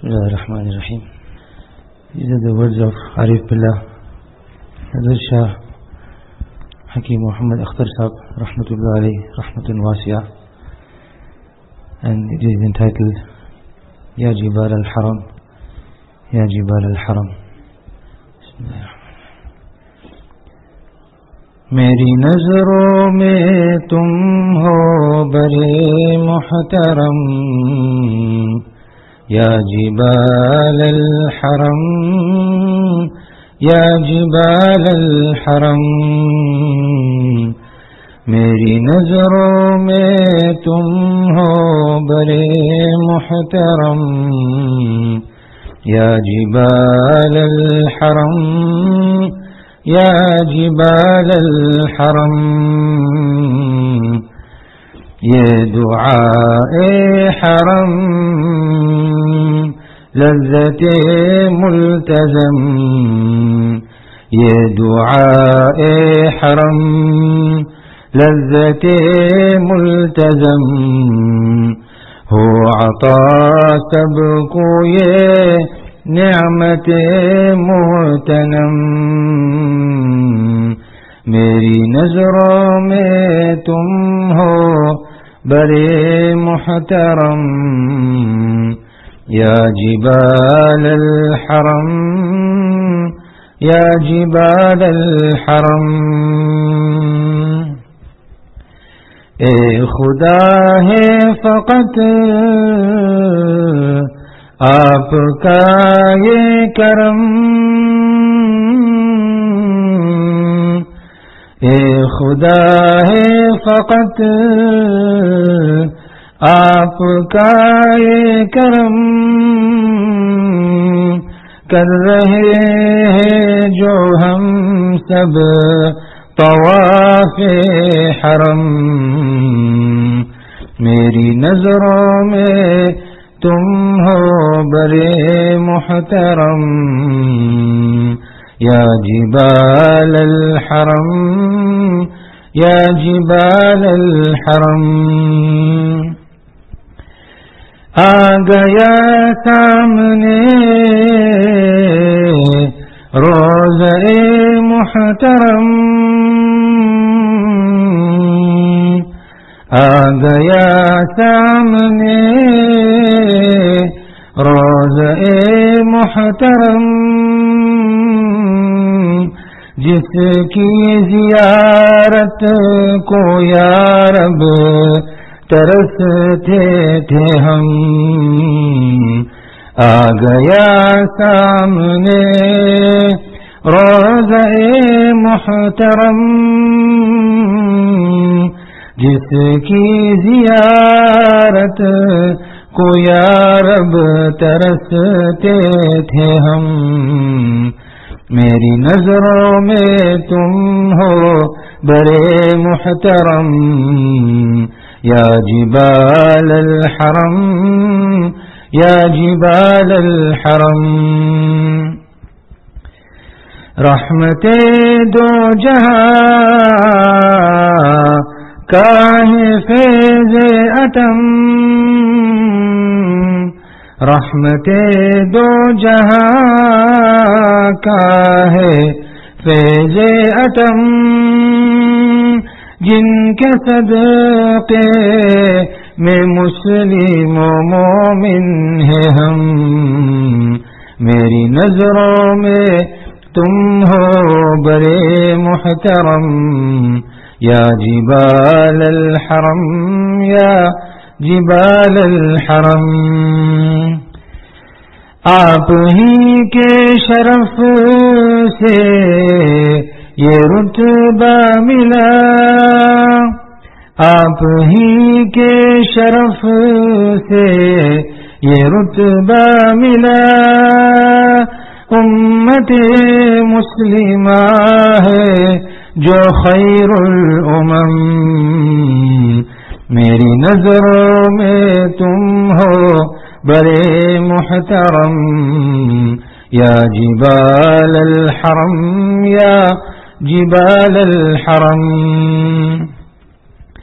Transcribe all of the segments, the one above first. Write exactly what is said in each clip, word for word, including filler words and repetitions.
Bismillah ar-Rahman ar-Rahim. These are the words of Arif Billah, Hazrat Shah Hakim Muhammad Akhtar Sahab, Rahmatullah alayhi, Rahmatun Wasi'ah, and it is entitled Ya Jibal al-Haram, Ya Jibal al-Haram. Bismillah. میری نظروں میں تم ہو بڑے محترم یا جبال الحرم یا جبال الحرم میری نظروں میں تم ہو بڑے محترم یا جبال الحرم یا جبال الحرم یہ دعائے حرم لذت ملتزم یہ دعائے حرم لذت ملتزم ہو عطا سب کو یہ نعمت محتنم میری نظروں میں تم ہو بڑے محترم یا جبال الحرم یا جبال الحرم اے خدا ہے فقط آپ کا یہ کرم اے خدا ہے فقط آپ کا یہ کرم کر رہے ہیں جو ہم سب طواف حرم میری نظروں میں تم ہو بڑے محترم یا جبال الحرم یا جبال الحرم آ گیا سامنے روضہ محترم آ گیا سامنے روضہ محترم جس کی زیارت کو یا رب ترستے تھے ہم آ گیا سامنے روضہ محترم جس کی زیارت کو یا رب ترستے تھے ہم میری نظروں میں تم ہو بڑے محترم یا جبال الحرم یا جبال الحرم رحمت دو جہاں کا ہے فیض اتم رحمت دو جہاں کا ہے فیض اتم جن کے صدقے میں مسلم و مومن ہیں ہم میری نظروں میں تم ہو بڑے محترم یا جبال الحرم یا جبال الحرم آپ ہی کے شرف سے یہ رتبہ ملا آپ ہی کے شرف سے یہ رتبہ ملا امت مسلمہ ہے جو خیر الامم میری نظروں میں تم ہو بڑے محترم یا جبال الحرم یا جبال الحرم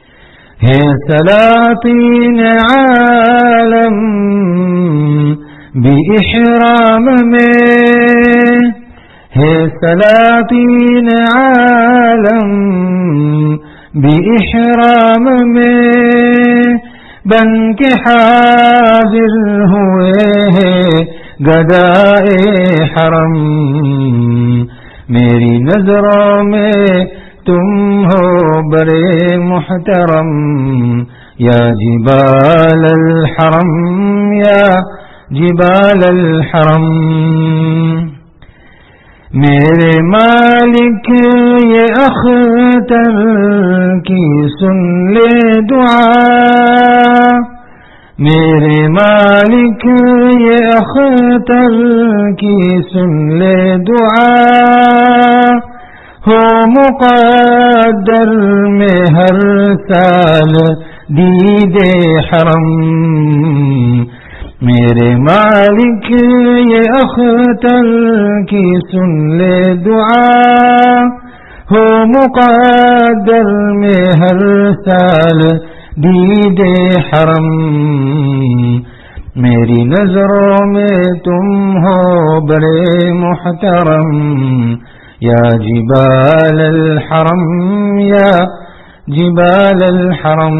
ہے سلاطین عالم بإحرام में है सलातीन आलम بإحرام में बन के हाजिर हुए हैं गदाए हरम मेरी नजरों में तुम हो बड़े मुहतरम या जिबाल अल हरम या जिबाल अल हरम मेरे मालिक ये अख्तर की सुन ले दुआ मेरे मालिक ये अख्तर की सुन ले दुआ हो मुक़द्दर में हर साल दीदे हरम मेरे मालिक ये अख्तर की सुन ले दुआ हो मुक़द्दर में हर साल दीदे हरम मेरी नजरों में तुम हो बड़े मुहतरम या जिबाल अल हरम या जिबाल अल हरम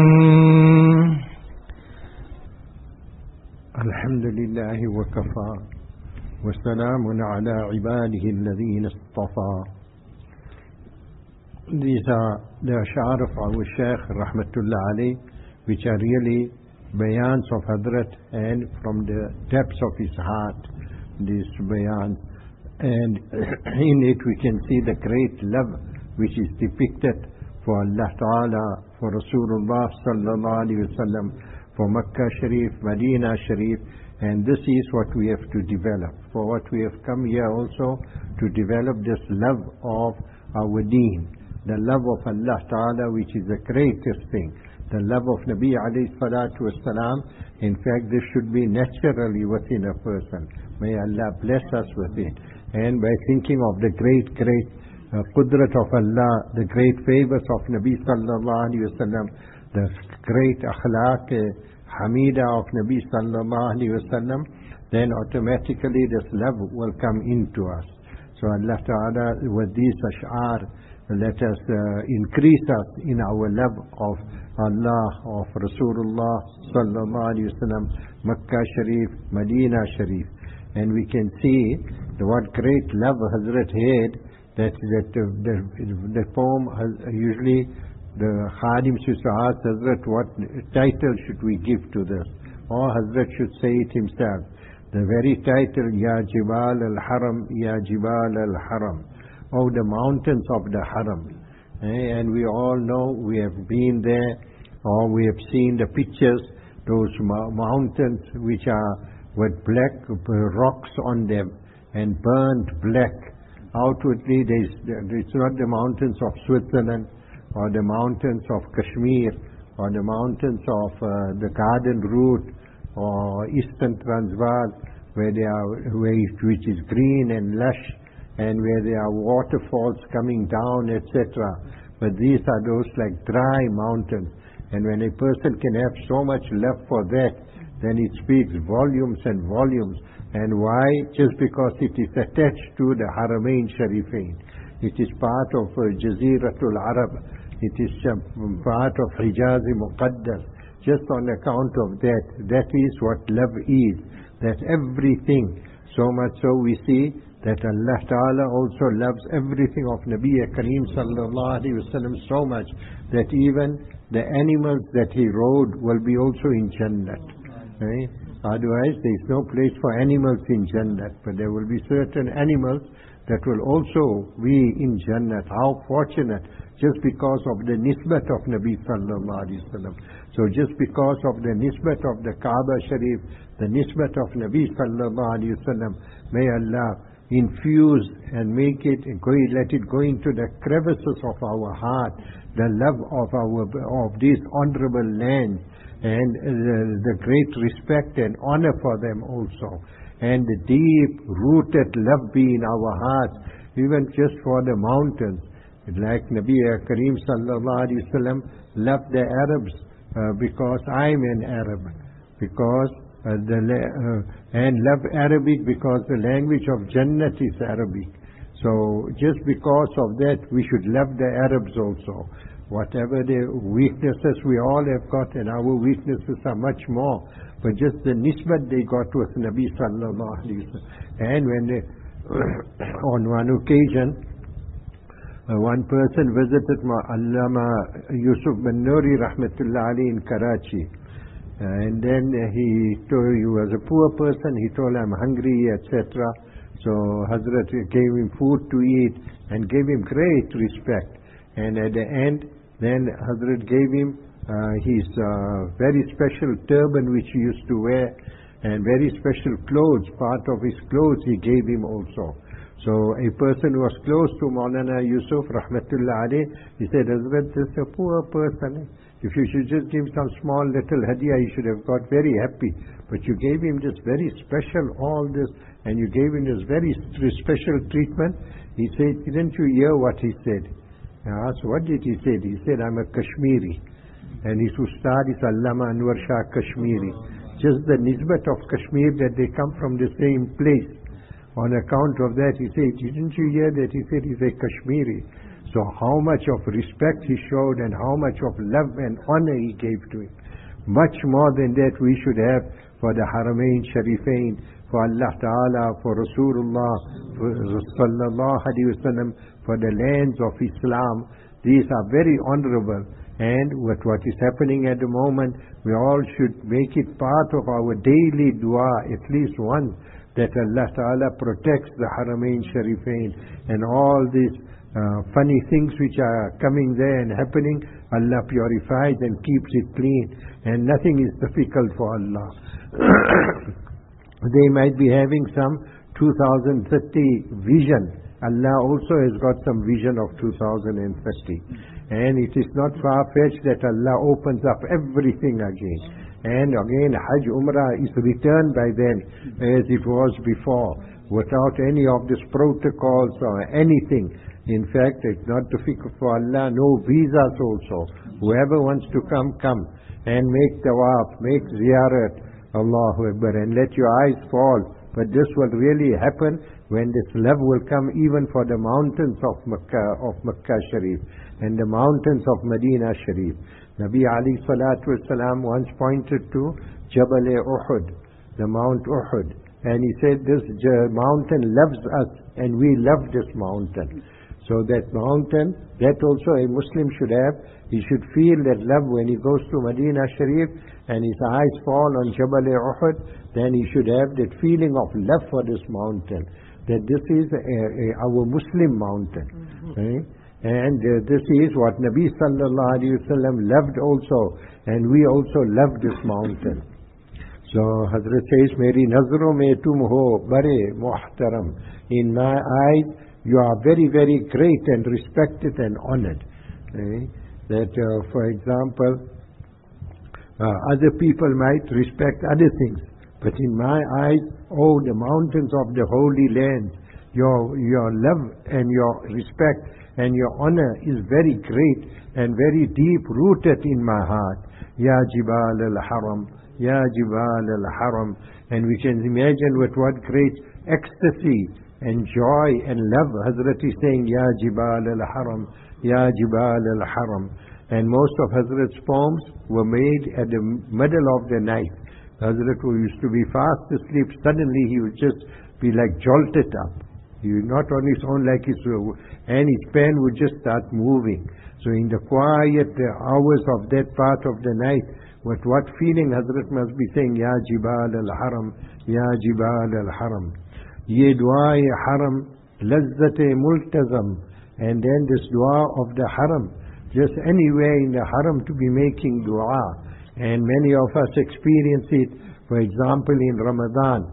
अल्हम्दुलिल्लाह वकफ़ा वस्सलामुन अला इबादिहि अल्लज़ीना इस्तफ़ा. These are the ash'ar of our Shaykh Rahmatullah alayh, which are really bayans of Hazrat and from the depths of his heart, these bayans. And in it we can see the great love which is depicted for Allah Ta'ala, for Rasulullah Sallallahu Alaihi Wasallam, for Makkah Sharif, Medina Sharif, and this is what we have to develop. For what we have come here also to develop this love of our deen, the love of Allah Ta'ala, which is the greatest thing, the love of Nabi alayhi salatu wassalam. In fact, this should be naturally within a person. May Allah bless us with it. And by thinking of the great, great uh, qudrat of Allah, the great favors of Nabi Sallallahu Alaihi Wasallam, the great akhlaq, uh, hamida of Nabi Sallallahu Alaihi Wasallam, then automatically this love will come into us. So Allah Ta'ala, with these ash'ar, let us uh, increase us in our love of Allah, of Rasulullah Sallallahu Alaihi Wasallam, Makkah Sharif, Medina Sharif. And we can see the, what great love Hazrat had, that, that uh, the, the poem has, usually the Khadims used to ask Hazrat, what title should we give to this? Or Hazrat should say it himself. The very title, Ya Jibal al-Haram, Ya Jibal al-Haram, oh the mountains of the Haram. Eh? And we all know, we have been there, or we have seen the pictures, those mo mountains which are with black rocks on them and burnt black. Outwardly, it's not the mountains of Switzerland, or the mountains of Kashmir, or the mountains of uh, the Garden Route, or Eastern Transvaal, where they are, where it, which is green and lush, and where there are waterfalls coming down, et cetera. But these are those like dry mountains. And when a person can have so much love for that, then it speaks volumes and volumes. And why? Just because it is attached to the Haramain Sharifain. It is part of uh, Jaziratul Arab. It is uh, part of Hijazi Muqaddas. Just on account of that, that is what love is. That everything, so much so we see that Allah Ta'ala also loves everything of Nabi Kareem Sallallahu Alaihi Wasallam so much that even the animals that he rode will be also in Jannat. Right? Otherwise there is no place for animals in Jannat, but there will be certain animals that will also be in Jannat. How fortunate, just because of the nisbat of Nabi Sallallahu Alaihi Wasallam. So just because of the nisbat of the Kaaba Sharif, the nisbat of Nabi Sallallahu Alaihi Wasallam, may Allah infuse and make it, go, let it go into the crevices of our heart, the love of our of these honorable lands, and the, the great respect and honor for them also, and the deep-rooted love be in our hearts, even just for the mountains. Like Nabi Kareem Sallallahu Alaihi Wasallam loved the Arabs uh, because I'm an Arab, because uh, the la- uh, and love Arabic because the language of Jannat is Arabic. So just because of that, we should love the Arabs also. Whatever the weaknesses we all have got, and our weaknesses are much more, but just the nisbat they got with Nabi sallallahu alaihi wasallam. And when they, on one occasion, uh, one person visited Allama Yusuf bin Nuri rahmatullah alayhi in Karachi. Uh, and then uh, he told, he was a poor person, he told, I'm hungry, et cetera. So Hazrat gave him food to eat and gave him great respect. And at the end, then Hazrat gave him uh, his uh, very special turban which he used to wear, and very special clothes, part of his clothes he gave him also. So a person who was close to Maulana Yusuf rahmatullah alayh, he said, Hazrat, this is a poor person. If you should just give some small little hadiah, he should have got very happy. But you gave him this very special, all this, and you gave him this very special treatment. He said, didn't you hear what he said? I asked, what did he say? He said, I'm a Kashmiri. And his ustad is Allama Anwar Shah Kashmiri. Just the nisbat of Kashmir, that they come from the same place. On account of that, he said, didn't you hear that? He said, he's a Kashmiri. So how much of respect he showed and how much of love and honor he gave to him. Much more than that we should have for the Haramain Sharifain, for Allah Ta'ala, for Rasulullah, for Sallallahu Alaihi Wasallam, for the lands of Islam. These are very honorable. And with what is happening at the moment, we all should make it part of our daily dua, at least once, that Allah Ta'ala protects the Haramain Sharifain and all these uh, funny things which are coming there and happening. Allah purifies and keeps it clean, and nothing is difficult for Allah. They might be having some two thousand thirty vision. Allah also has got some vision of two thousand thirty. And it is not far-fetched that Allah opens up everything again. And again, Hajj Umrah is returned by then as it was before, without any of these protocols or anything. In fact, it's not difficult for Allah, no visas also. Whoever wants to come, come. And make tawaf, make ziyarat, Allahu Akbar, and let your eyes fall. But this will really happen when this love will come even for the mountains of Makkah, of Makkah Sharif, and the mountains of Medina Sharif. Nabi alayhi salatu wasalam once pointed to Jabal Uhud, the Mount Uhud, and he said, this mountain loves us and we love this mountain. So that mountain, that also a Muslim should have. He should feel that love when he goes to Medina Sharif and his eyes fall on Jabal Uhud, then he should have that feeling of love for this mountain, that this is a, a, our Muslim mountain. Mm-hmm. Right? And uh, this is what Nabi sallallahu alayhi wa sallam loved also, and we also love this mountain. So Hazrat says, Meri nazro mein tum ho bare muhtaram. In my eyes, you are very, very great and respected and honored. Right? That, uh, for example, uh, other people might respect other things, but in my eyes, oh, the mountains of the Holy Land, your your love and your respect and your honor is very great and very deep rooted in my heart. Ya Jibal al-Haram, Ya Jibal al-Haram. And we can imagine with what great ecstasy and joy and love Hazrat is saying, Ya Jibal al-Haram, Ya Jibal al-Haram. And most of Hazrat's poems were made at the middle of the night. Hazrat, who used to be fast asleep, suddenly he would just be like jolted up. He would not on his own like his, and his pen would just start moving. So in the quiet hours of that part of the night, with what feeling Hazrat must be saying, Ya Jibal al-Haram, Ya Jibal al-Haram. Ye dua-e haram, lazzat-e multazam. And then this dua of the haram, just anywhere in the haram to be making dua. And many of us experience it, for example, in Ramadan.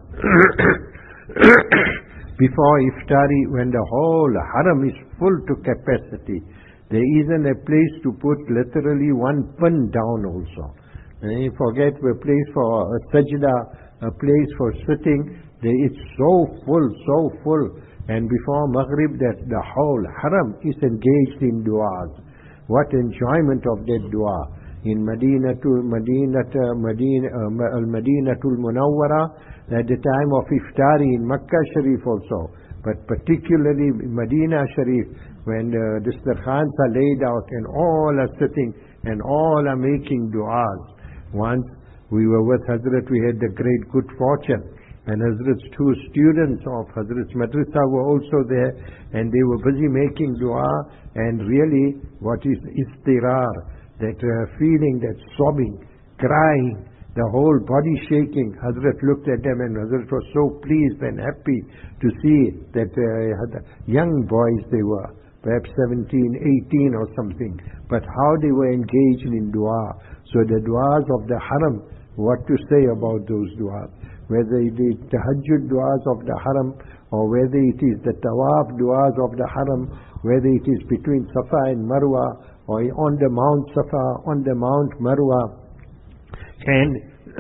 Before iftari, when the whole haram is full to capacity, there isn't a place to put literally one pin down also. And you forget a place for a sajda, a place for sitting, it's so full, so full. And before Maghrib, that the whole haram is engaged in du'as. What enjoyment of that dua. in Madinatul Madinata Madina uh, Al Madinatul Munawwara, at the time of Iftari in Makkah Sharif also, but particularly Medina Sharif, when uh, the Dastarkhans are laid out and all are sitting and all are making du'as. Once we were with Hazrat, we had the great good fortune, and Hazrat's two students of Hazrat's Madrasa were also there, and they were busy making dua, and really what is istirar, that uh, feeling, that sobbing, crying, the whole body shaking. Hazrat looked at them, and Hazrat was so pleased and happy to see that uh, young boys they were, perhaps seventeen, eighteen or something, but how they were engaged in dua. So the duas of the haram, what to say about those duas? Whether it is the tahajjud duas of the haram, or whether it is the tawaf duas of the haram, whether it is between Safa and Marwa, or on the Mount Safa, on the Mount Marwa. And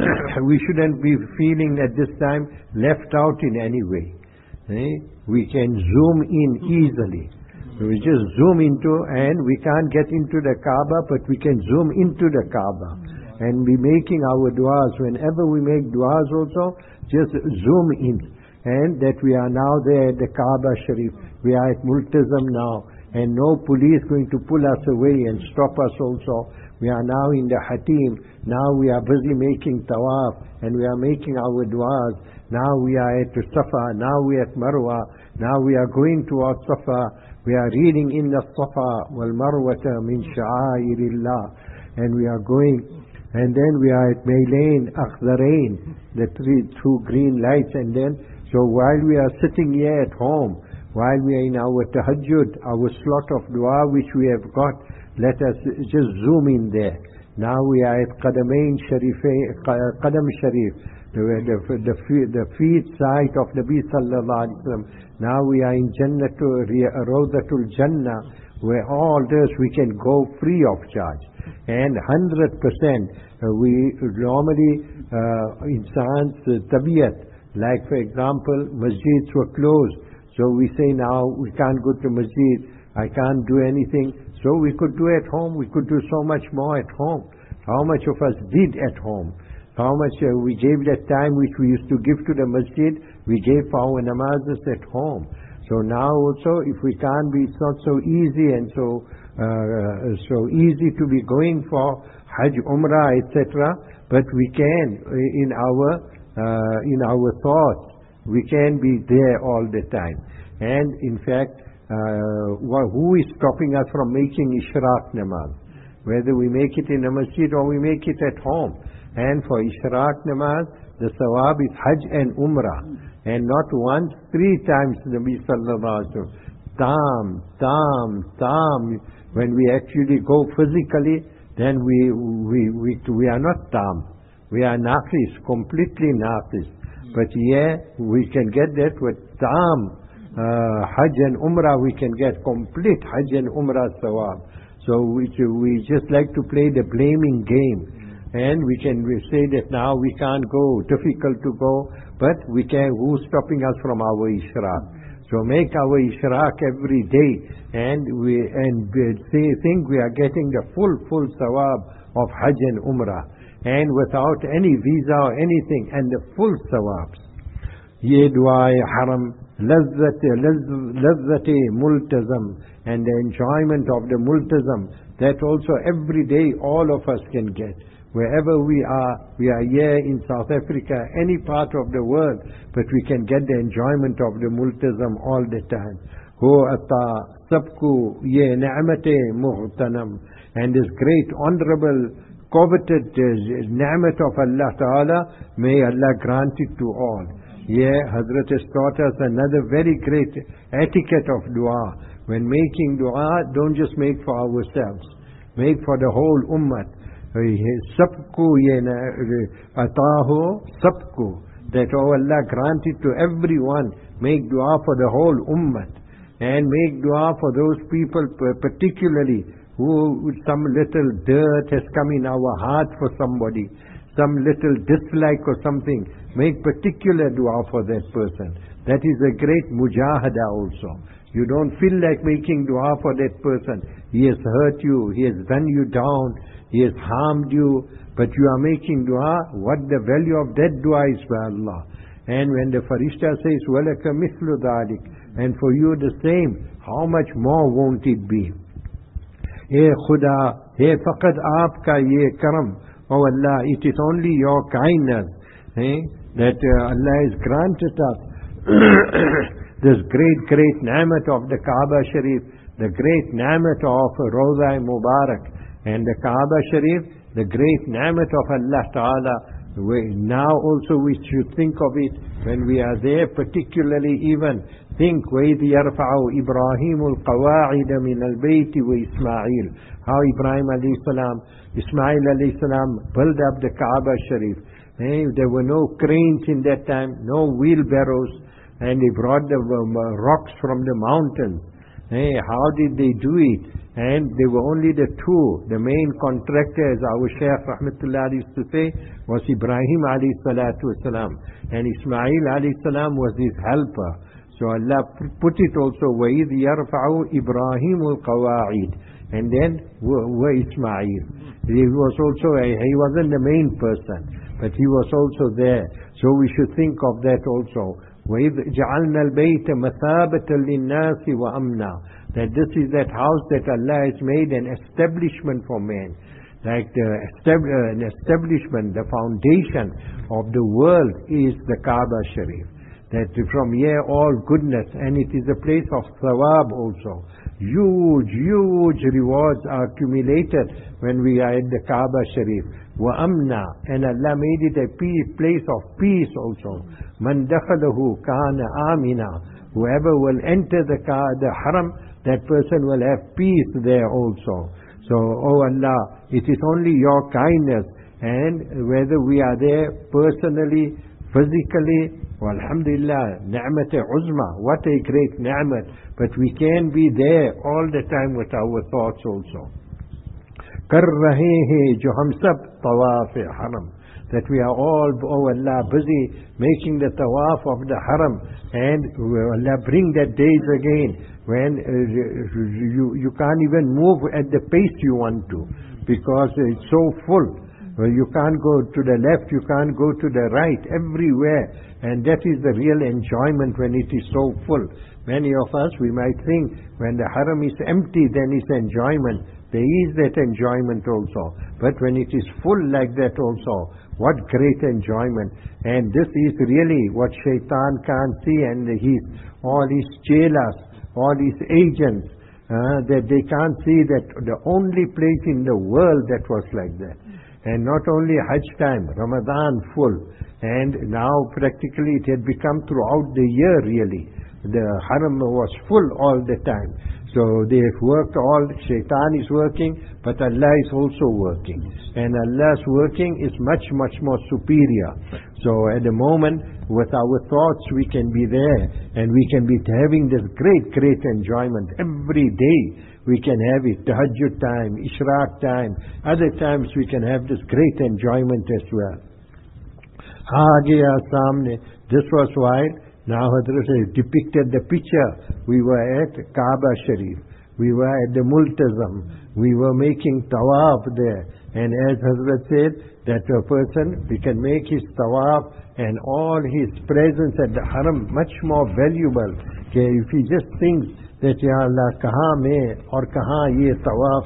we shouldn't be feeling at this time left out in any way. Eh? We can zoom in easily. We just zoom into, and we can't get into the Kaaba, but we can zoom into the Kaaba and be making our du'as. Whenever we make du'as also, just zoom in. And that we are now there at the Kaaba Sharif. We are at Multazam now, and no police going to pull us away and stop us also. We are now in the Hatim. Now we are busy making tawaf, and we are making our du'as. Now we are at Safa. Now we are at Marwa. Now we are going towards Safa. We are reading in the Safa wal Marwata min sha'airillah, and we are going. And then we are at Maylain, Akhdarain, the three, two green lights. And then, so while we are sitting here at home, while we are in our tahajjud, our slot of dua which we have got, let us just zoom in there. Now we are at Qadamain Sharif, Qadam Sharif, the, the, the, the feet side of Nabi Sallallahu Alaihi Wasallam. Now we are in Jannatul, Rawdatul Jannah, where all this we can go free of charge. And one hundred percent uh, we normally, uh, insan's uh, tabiyat, like for example, masjids were closed. So we say now we can't go to masjid, I can't do anything. So we could do at home, we could do so much more at home. How much of us did at home? How much uh, we gave that time which we used to give to the masjid, we gave for our namazes at home. So now also, if we can't be, it's not so easy and so uh, so easy to be going for Hajj, Umrah, et cetera. But we can, in our uh, in our thoughts, we can be there all the time. And in fact, uh, who is stopping us from making Ishraq namaz? Whether we make it in a masjid or we make it at home. And for Ishraq namaz, the sawab is Hajj and Umrah. And not once, three times Nabi Sallallahu Alaihi Wasallam. Tam, tam, tam. When we actually go physically, then we we we we are not tam. We are naqis, completely naqis. But yeah, we can get that with tam, uh, Hajj and Umrah, we can get complete Hajj and Umrah sawab. So we, we just like to play the blaming game. And we can say that now we can't go, difficult to go, but we can, who's stopping us from our Ishraq? So make our Ishraq every day, and we and say, think we are getting the full, full sawab of Hajj and Umrah, and without any visa or anything, and the full sawabs. Ye dua haram, lazzati multazam, and the enjoyment of the multazam, that also every day all of us can get. Wherever we are, we are here in South Africa, any part of the world, but we can get the enjoyment of the multazam all the time. Ho ata sabku ye ni'mate muhtanam, and this great honorable coveted uh, ni'mat of Allah Ta'ala, may Allah grant it to all. Yeah, Hazrat has taught us another very great etiquette of dua. When making dua, don't just make for ourselves, make for the whole ummah. Sabku atahu sabku, that oh Allah grant it to everyone. Make dua for the whole ummah, and make dua for those people particularly who some little dirt has come in our heart for somebody, some little dislike or something. Make particular dua for that person. That is a great mujahada also. You don't feel like making dua for that person. He has hurt you, he has done you down, he has harmed you, but you are making dua. What the value of that dua is by Allah. And when the Farishta says, وَلَكَ مِثْلُ ذَلِكَ, and for you the same, how much more won't it be? Hey Khuda, hey faqad aapka ye karam, oh Allah, it is only your kindness, eh, that uh, Allah has granted us this great, great ni'mat of the Kaaba Sharif, the great ni'mat of Rawza Mubarak, and the Kaaba Sharif, the great ni'mat of Allah Ta'ala. We, now also we should think of it when we are there, particularly even think وَإِذْ يَرْفَعُ إِبْرَاهِيمُ الْقَوَاعِدَ مِنَ الْبَيْتِ وَإِسْمَاعِيلُ, how Ibrahim alayhi salam, Ismail alayhi salam built up the Kaaba Sharif. Eh, there were no cranes in that time, no wheelbarrows, and they brought the um, rocks from the mountains. Eh, how did they do it? And they were only the two. The main contractor, as our Shaykh Rahmatullah used to say, was Ibrahim alayhi salatu wasalam. And Ismail alayhi salam was his helper. So Allah put it also, وَإِذْ يَرْفَعُ إِبْرَاهِيمُ الْقَوَاعِدِ. And then wa Ismail. He was also, a, he wasn't the main person, but he was also there. So we should think of that also. وَإِذْ جَعَلْنَا الْبَيْتَ مَثَابَةً لِلنَّاسِ وَأَمْنًا, that this is that house that Allah has made an establishment for man. Like the estab uh, an establishment, the foundation of the world is the Kaaba Sharif. That from here all goodness, and it is a place of thawab also. Huge, huge rewards are accumulated when we are at the Kaaba Sharif. وَأَمْنًا, and Allah made it a place of peace also. مَنْ دَخَلَهُ كَانَ آمِنًا, whoever will enter the, the haram, that person will have peace there also. So, oh Allah, it is only your kindness, and whether we are there personally, physically, well, alhamdulillah, ni'mat uzma, what a great ni'mat, but we can be there all the time with our thoughts also. Kar rahe hai jo hum sab tawaf haram, that we are all, oh Allah, busy making the tawaf of the haram, and Allah bring that days again when uh, you, you can't even move at the pace you want to, because it's so full. You can't go to the left, you can't go to the right, everywhere. And that is the real enjoyment when it is so full. Many of us, we might think when the haram is empty, then it's enjoyment. There is that enjoyment also. But when it is full like that also, what great enjoyment. And this is really what Shaitan can't see, and his, all his chelas, all his agents, uh, that they can't see that the only place in the world that was like that. And not only Hajj time, Ramadan full, and now practically it had become throughout the year really. The haram was full all the time. So they have worked all, Shaitan is working, but Allah is also working. And Allah's working is much, much more superior. So at the moment, with our thoughts we can be there, and we can be having this great, great enjoyment every day. We can have it, tahajjud time, ishraq time, other times we can have this great enjoyment as well. This was why now Hazrat has depicted the picture. We were at Kaaba Sharif, we were at the Multazam, we were making tawaf there, and as Hazrat said, that a person, we can make his tawaf and all his presence at the haram much more valuable. Okay, if he just thinks that Ya Allah, kahan mein aur kahan ye tawaf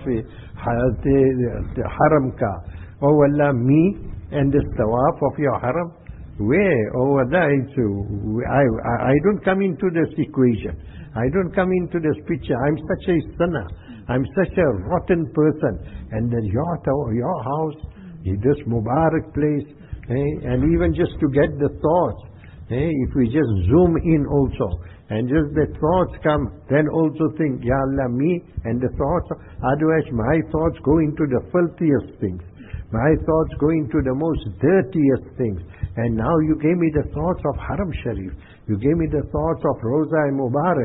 haram ka, oh Allah, me and this tawaf of your haram, where? Oh Allah, it's, I, I don't come into this equation, I don't come into this picture. I'm such a sinner, I'm such a rotten person, and then your, your house, this Mubarak place, eh, and even just to get the thoughts, eh, if we just zoom in also, and just the thoughts come, then also think, Ya Allah, me and the thoughts, otherwise my thoughts go into the filthiest things, my thoughts go into the most dirtiest things. And now you gave me the thoughts of Haram Sharif, you gave me the thoughts of Rawza Mubarak,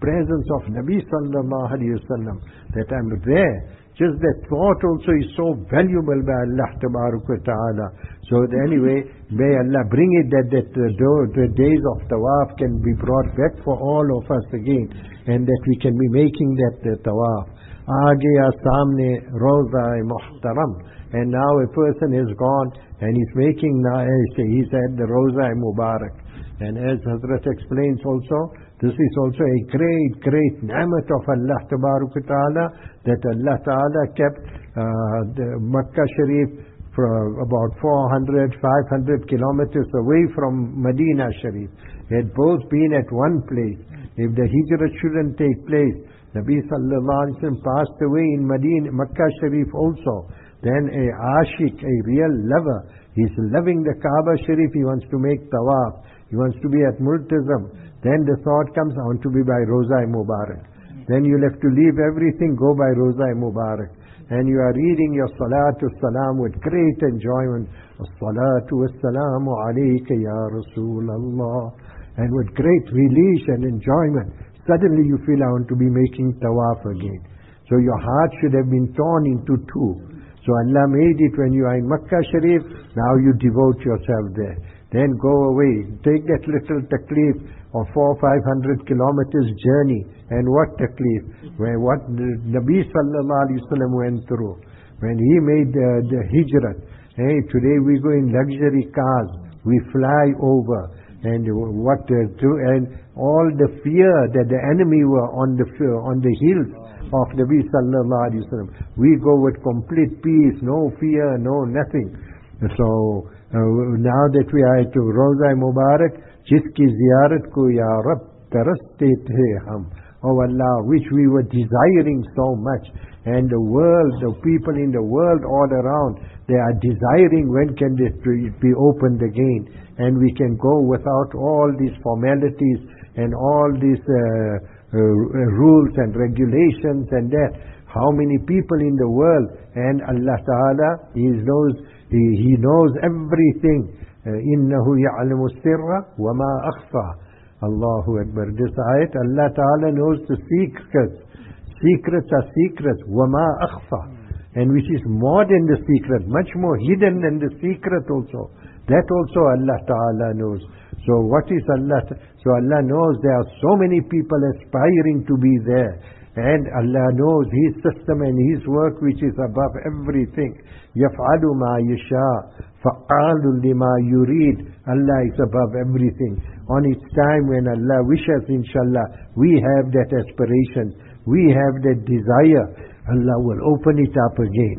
presence of Nabi sallallahu alayhi wa sallam, that I'm there. Just that thought also is so valuable by Allah tabarak wa ta'ala. So anyway, may Allah bring it that, that the, the days of tawaf can be brought back for all of us again, and that we can be making that uh, tawaf. Aagaya samne roza muhtaram. And now a person is gone and he's making, he's at the Roza Mubarak. And as Hazrat explains also, this is also a great, great ni'mat of Allah Ta'ala, that Allah Ta'ala kept uh, the Makkah Sharif for about four hundred, five hundred kilometers away from Medina Sharif. They had both been at one place. If the Hijrah shouldn't take place, Nabi Sallallahu Alaihi Wasallam passed away in Medina, Makkah Sharif also. Then a ashik, a real lover, he's loving the Kaaba Sharif, he wants to make tawaf, he wants to be at Multazam. Then the thought comes, I want to be by Roza Mubarak. Then you'll have to leave everything, go by Roza Mubarak. And you are reading your Salatu Salam with great enjoyment. As-salatu was-salamu alayka ya Rasulallah. And with great relish and enjoyment, suddenly you feel, I want to be making tawaf again. So your heart should have been torn into two. So Allah made it when you are in Makkah Sharif, now you devote yourself there. Then go away, take that little taklif of four, five hundred kilometers journey. And what taklif? Where what Nabi Sallallahu Alaihi Wasallam went through. When he made uh, the hijrah. Hey, today we go in luxury cars, we fly over. And what uh, to, and all the fear that the enemy were on the on the hills of Nabi Sallallahu Alaihi Wasallam. We go with complete peace, no fear, no nothing. So uh, now that we are at Roza Mubarak, jiski ziyarat ko ya Rab taraste the hum. Oh Allah, which we were desiring so much. And the world, the people in the world all around, they are desiring when can this be opened again. And we can go without all these formalities and all these uh, Uh, rules and regulations and that. How many people in the world, and Allah Ta'ala, He knows, He, he knows everything. إِنَّهُ يَعْلَمُ السِّرَّ وَمَا أَخْفَى. Allahu Akbar. This ayat, Allah Ta'ala knows the secrets. Secrets are secrets. وَمَا أَخْفَى. And which is more than the secret, much more hidden than the secret also. That also Allah Ta'ala knows. So what is Allah? So Allah knows there are so many people aspiring to be there. And Allah knows His system and His work which is above everything. يَفْعَلُ مَا يَشَاءُ فَعَالٌ لِمَا يُرِيدُ. Allah is above everything. On its time when Allah wishes, inshallah, we have that aspiration. We have that desire. Allah will open it up again.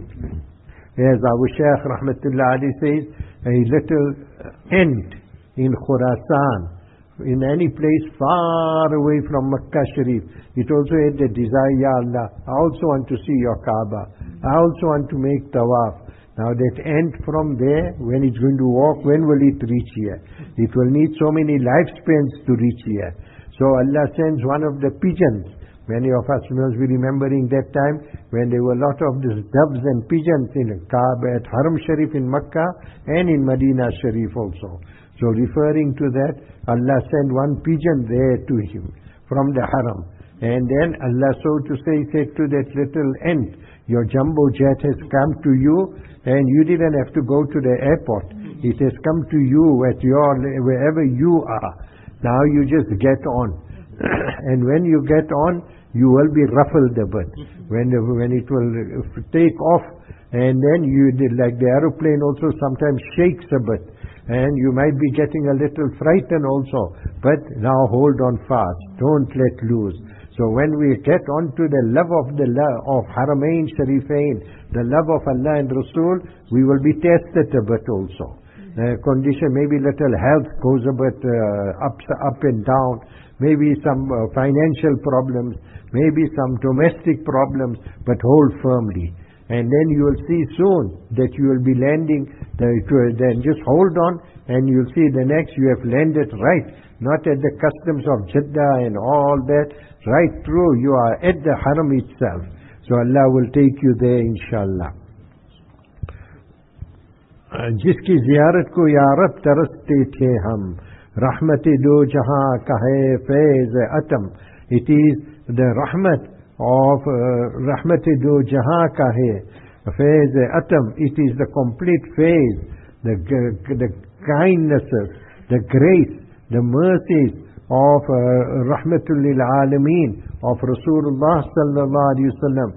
As our Shaykh Rahmatullah Ali says, a little ant in Khurasan, in any place far away from Makkah Sharif, it also had the desire, Ya Allah, I also want to see your Kaaba. I also want to make tawaf. Now that ant from there, when it's going to walk, when will it reach here? It will need so many lifespans to reach here. So Allah sends one of the pigeons. Many of us must be remembering that time when there were a lot of these doves and pigeons in Kaaba, at Haram Sharif in Makkah and in Medina Sharif also. So referring to that, Allah sent one pigeon there to him from the Haram. And then Allah, so to say, said to that little ant, your jumbo jet has come to you and you didn't have to go to the airport. It has come to you at your, wherever you are. Now you just get on. And when you get on, you will be ruffled a bit. When, when it will take off, and then you did, like the aeroplane also sometimes shakes a bit. And you might be getting a little frightened also. But now hold on fast. Don't let loose. So when we get onto the love of the love of Haramain Sharifain, the love of Allah and Rasul, we will be tested a bit also. Uh, condition, maybe little health goes a bit uh, up, up and down, maybe some uh, financial problems, maybe some domestic problems, but hold firmly. And then you will see soon that you will be landing, then just hold on and you'll see the next you have landed right, not at the customs of Jeddah and all that, right through, you are at the Haram itself. So Allah will take you there inshallah. जिसकी ज़ियारत को या रब तरसते थे हम रहमत दो जहां का है फैज़ अतम It is the rahmat of rahmat-e-do jahan ka hai. Faiz-e-atam, it is the complete phase, the, the kindnesses, the grace, the mercies of uh, rahmatul lil alameen, of Rasulullah sallallahu alaihi wasallam.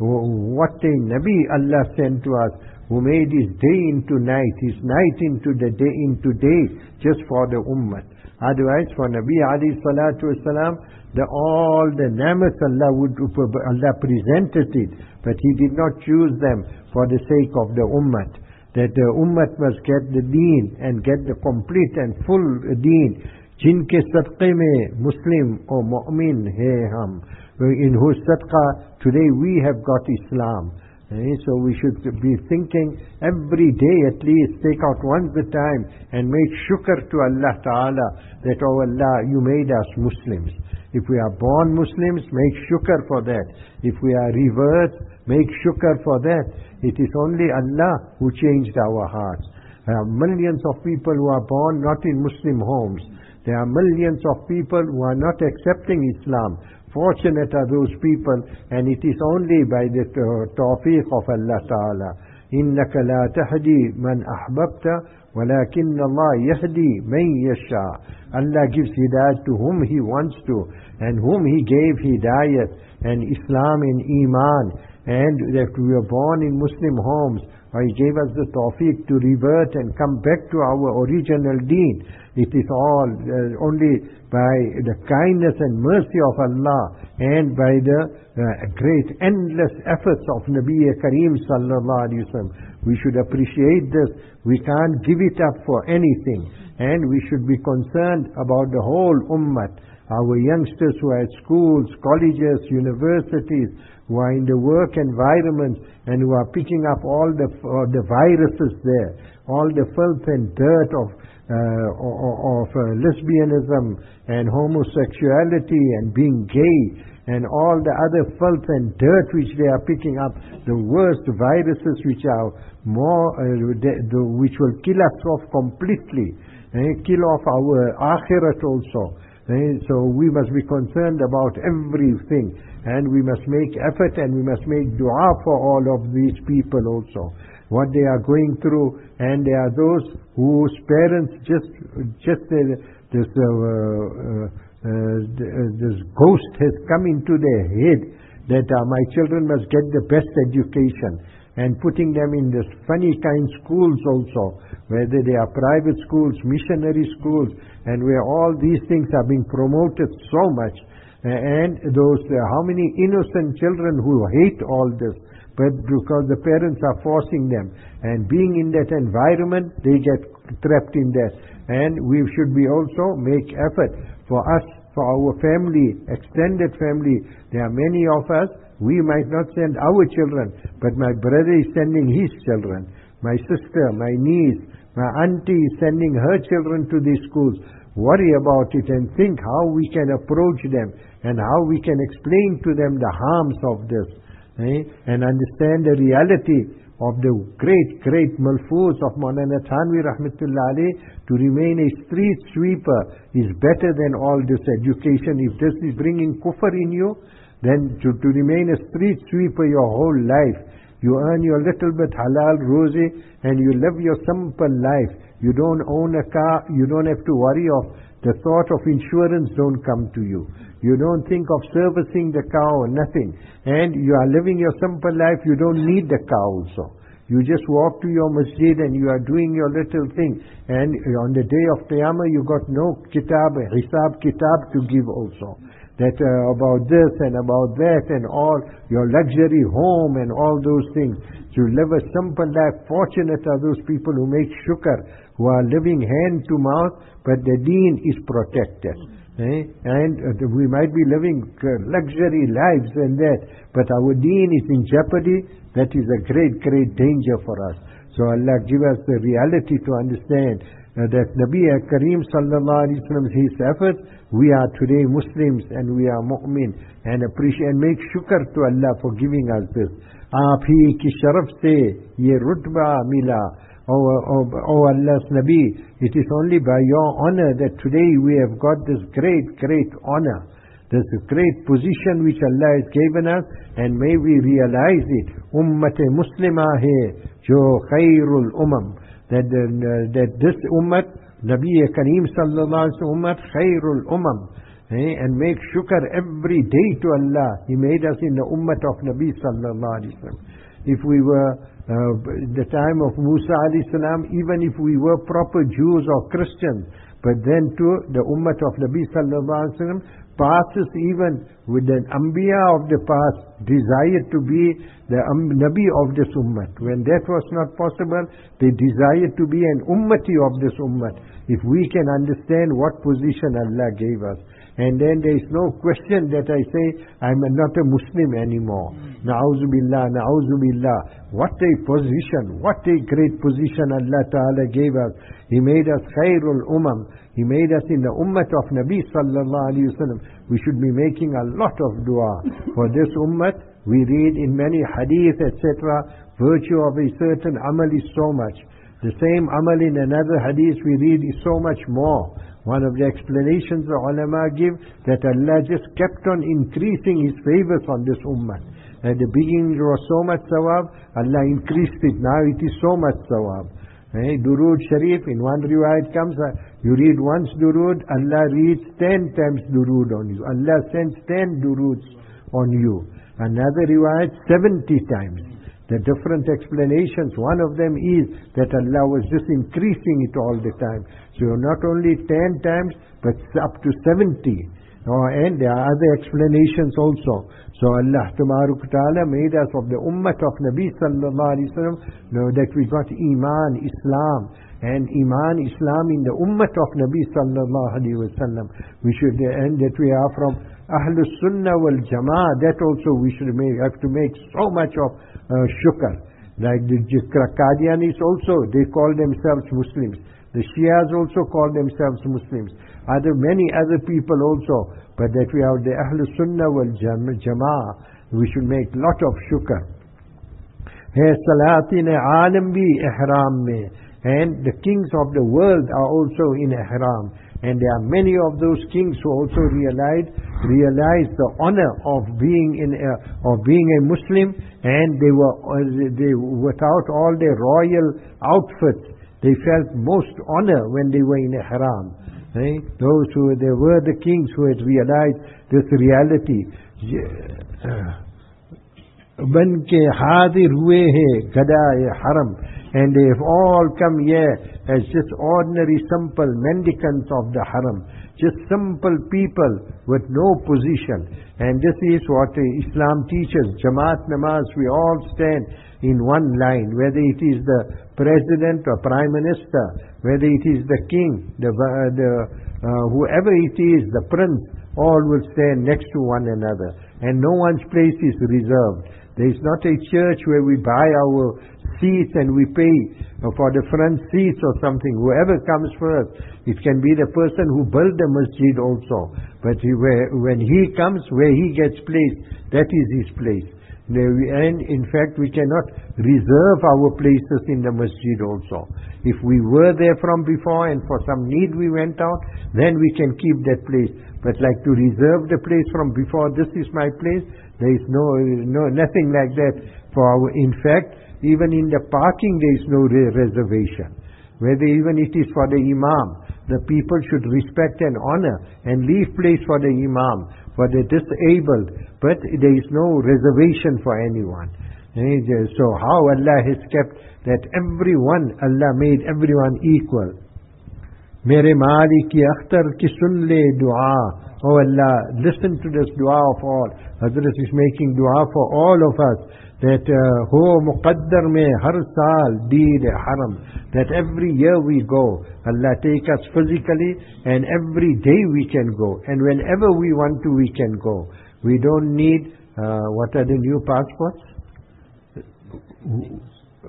What a Nabi Allah sent to us, who made his day into night, his night into the day into day, just for the ummah. Otherwise, for Nabi alayhi salatu wasalam, the all the ni'mat Allah would Allah presented it, but he did not choose them for the sake of the ummah. That the ummah must get the deen and get the complete and full deen. Jinke sadqe mein Muslim or mu'min hai hum, in whose sadqa today we have got Islam. So we should be thinking every day, at least take out once a time and make shukr to Allah Ta'ala that, oh Allah, you made us Muslims. If we are born Muslims, make shukr for that. If we are reversed, make shukr for that. It is only Allah who changed our hearts. There are millions of people who are born not in Muslim homes. There are millions of people who are not accepting Islam. Fortunate are those people, and it is only by the tawfiq of Allah Ta'ala. إِنَّكَ لَا تَهْدِي مَنْ أَحْبَبْتَ وَلَكِنَّ اللَّهَ يَهْدِي مَنْ يَشَاءُ. Allah gives hidayat to whom He wants to, and whom He gave hidayat and Islam and Iman, and that we were born in Muslim homes, or He gave us the tawfiq to revert and come back to our original deen. It is all uh, only by the kindness and mercy of Allah, and by the uh, great endless efforts of Nabi Kareem sallallahu alaihi wasallam. We should appreciate this. We can't give it up for anything, and we should be concerned about the whole ummah. Our youngsters who are at schools, colleges, universities, who are in the work environment, and who are picking up all the uh, the viruses there, all the filth and dirt of uh, of uh, lesbianism and homosexuality and being gay, and all the other filth and dirt which they are picking up, the worst viruses which are more uh, the, the, which will kill us off completely, eh, kill off our akhirat also. Eh, so we must be concerned about everything, and we must make effort, and we must make dua for all of these people also, what they are going through. And there are those whose parents just just uh, this uh, uh, uh, this ghost has come into their head that uh, my children must get the best education, and putting them in this funny kind schools also, whether they are private schools, missionary schools, and where all these things are being promoted so much. And those, uh, how many innocent children who hate all this, but because the parents are forcing them, and being in that environment, they get trapped in that. And we should be also make effort for us, for our family, extended family. There are many of us, we might not send our children, but my brother is sending his children. My sister, my niece, my auntie is sending her children to these schools. Worry about it and think how we can approach them, and how we can explain to them the harms of this, eh? And understand the reality of the great, great malfuz of Maulana Thanvi Rahmatullah Alayh. To remain a street sweeper is better than all this education. If this is bringing kufr in you, then to, to remain a street sweeper your whole life, you earn your little bit halal rosy, and you live your simple life. You don't own a car, you don't have to worry of the thought of insurance don't come to you. You don't think of servicing the car or nothing. And you are living your simple life, you don't need the car also. You just walk to your masjid and you are doing your little thing. And on the day of Qiyamah you got no kitab, hisab kitab to give also. That uh, about this and about that and all, your luxury home and all those things. To live a simple life. Fortunate are those people who make shukr, who are living hand to mouth, but the deen is protected. Eh? And uh, we might be living uh, luxury lives and that, but our deen is in jeopardy. That is a great, great danger for us. So Allah give us the reality to understand uh, that Nabi Kareem sallallahu alaihi wasallam, his efforts, we are today Muslims and we are mu'min, and appreciate and make shukr to Allah for giving us this. Aap hi ki sharaf se ye rutba mila. Oh, oh, oh Allah's Nabi, it is only by your honor that today we have got this great, great honor. This is a great position which Allah has given us, and may we realize it. Ummat Muslima hai jo khairul umam. That, uh, that this ummat, Nabi Kareem sallallahu alaihi wasallam, ummat khairul umam. Eh, and make shukr every day to Allah. He made us in the ummat of Nabi sallallahu alaihi wasallam. If we were uh, the time of Musa alayhi salam, even if we were proper Jews or Christians, but then too the ummat of Nabi sallallahu alaihi wasallam passes even with the Anbiya of the past desired to be the um, Nabi of this ummah. When that was not possible, they desired to be an ummati of this ummah. If we can understand what position Allah gave us, and then there is no question that I say I'm not a Muslim anymore. Na'udhu billah, na'udhu billah. What a position, what a great position Allah Ta'ala gave us. He made us khairul umam. He made us in the ummah of Nabi sallallahu alayhi wa sallam. We should be making a lot of dua for this ummah. We read in many hadith, et cetera. Virtue of a certain amal is so much. The same amal in another hadith we read is so much more. One of the explanations the ulama give, that Allah just kept on increasing His favors on this ummah. At the beginning there was so much sawab, Allah increased it. Now it is so much sawab. Eh, Durood Sharif, in one riwayat comes, uh, you read once Durood, Allah reads ten times Durood on you. Allah sends ten Duroods on you. Another riwayat, seventy times. The different explanations, one of them is that Allah was just increasing it all the time. So not only ten times, but up to seventy. Oh, and there are other explanations also. So Allah Ta'ala made us of the ummah of Nabi sallallahu alaihi wasallam, know that we got Iman, Islam, and Iman, Islam in the ummah of Nabi sallallahu alaihi wasallam. We should, and that we are from Ahlus Sunnah wal Jama'ah, that also we should make, have to make so much of uh, shukr. Like the Qadianis also, they call themselves Muslims. The Shias also call themselves Muslims. Other many other people also, but that we are the Ahlus Sunnah wal Jama'ah, we should make lot of shukr. Hai salatin alam bhi ihram mein, and the kings of the world are also in ihram. And there are many of those kings who also realized realized the honor of being in a, of being a Muslim, and they were they without all their royal outfits, they felt most honor when they were in ihram. Eh? Those who they were the kings who had realized this reality. Ban ke hadir hue hai gada-e haram, and they have all come here as just ordinary simple mendicants of the haram, just simple people with no position. And this is what Islam teaches. Jamaat namaz, we all stand in one line, whether it is the president or prime minister, whether it is the king, the, uh, the uh, whoever it is, the prince, all will stand next to one another, and no one's place is reserved. There is not a church where we buy our seats and we pay for the front seats or something. Whoever comes first, it can be the person who built the masjid also. But he, where, when he comes, where he gets placed, that is his place. And in fact, we cannot reserve our places in the masjid also. If we were there from before and for some need we went out, then we can keep that place. But like to reserve the place from before, this is my place, there is no, no nothing like that. For our, in fact, even in the parking there is no re reservation. Whether even it is for the imam, the people should respect and honor and leave place for the imam, for the disabled, but there is no reservation for anyone. So how Allah has kept that everyone, Allah made everyone equal. Mere Malik ki akhtar ki sun le dua. Oh Allah, listen to this dua of all. Hazrat is making dua for all of us, that ho muqaddar mein har saal deed haram, that every year we go, Allah take us physically, and every day we can go, and whenever we want to we can go. We don't need uh, what are the new passports?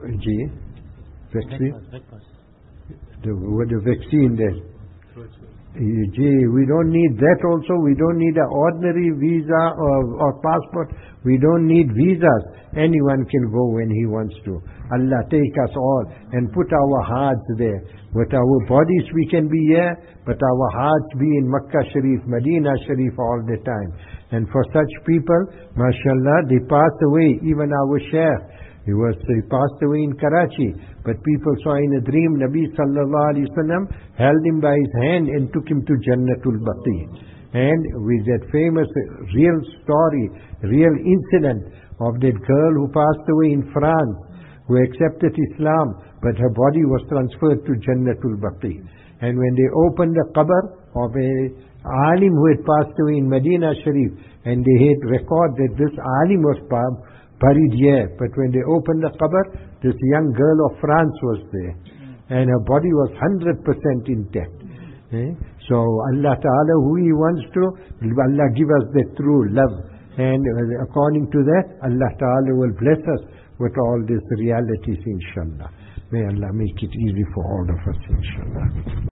G vaccine, the, the vaccine there. Gee, we don't need that also. We don't need an ordinary visa or, or passport. We don't need visas. Anyone can go when he wants to. Allah take us all and put our hearts there. With our bodies we can be here, but our hearts be in Makkah Sharif, Medina Sharif all the time. And for such people, mashallah, they pass away. Even our Shaykh, he was he passed away in Karachi, but people saw in a dream Nabi sallallahu alaihi wasallam held him by his hand and took him to Jannatul Baqi. And with that famous real story, real incident of that girl who passed away in France, who accepted Islam, but her body was transferred to Jannatul Baqi. And when they opened the qabr of a alim who had passed away in Medina Sharif, and they had record that this alim was buried here, but when they opened the qabr, this young girl of France was there, and her body was one hundred percent intact. Eh? So Allah Ta'ala, who He wants to, Allah give us that true love, and according to that, Allah Ta'ala will bless us with all these realities, inshallah. May Allah make it easy for all of us, inshallah.